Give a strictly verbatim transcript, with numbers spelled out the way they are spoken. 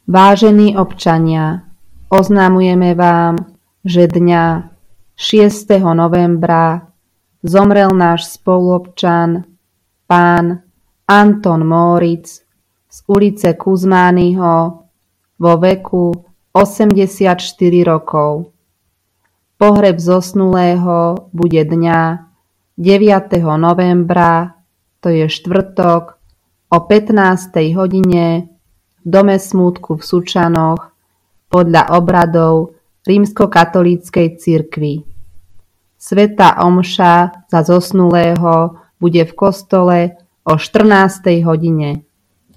Vážení občania, oznamujeme vám, že dňa šiesteho novembra zomrel náš spoluobčan, pán Anton Móric z ulice Kuzmányho vo veku osemdesiatštyri rokov. Pohreb zosnulého bude dňa deviateho novembra, to je štvrtok, o pätnástej hodine v Dome smútku v Sučanoch podľa obradov rímskokatolíckej cirkvi. Svätá omša za zosnulého bude v kostole o štrnástej hodine.